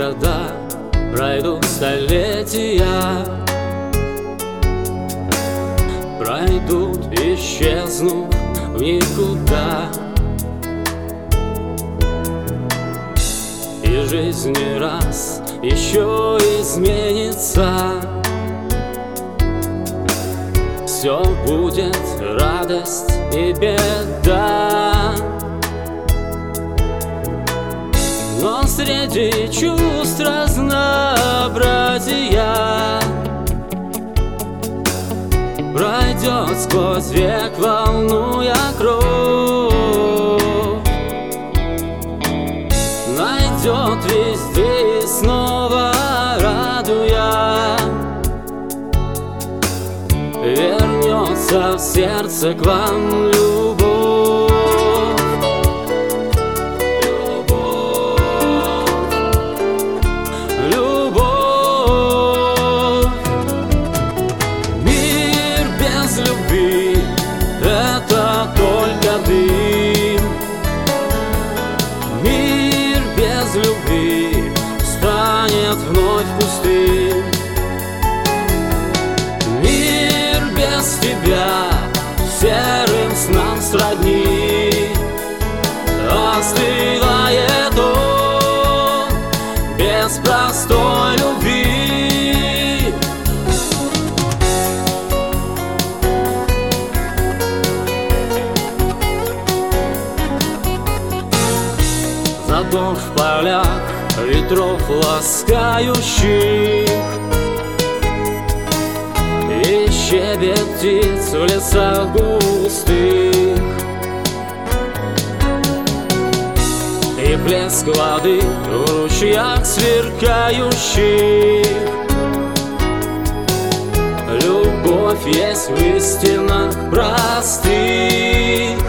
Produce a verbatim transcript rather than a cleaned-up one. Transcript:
года, пройдут столетия, пройдут, исчезнув в никуда. И жизнь не раз еще изменится. Все будет радость и беда, но среди чувств разнообразия пройдет сквозь век, волнуя кровь, найдет везде и снова радуя, вернется в сердце к вам любовь. Любовь. Мир без любви — это только дым. Мир без любви станет вновь пустым. Мир без тебя серым снам сродни. Остывает он без простой любви. Зато в полях ветров ласкающих и щебет птиц в лесах густых, и блеск воды в ручьях сверкающих. Любовь есть в истинах простых.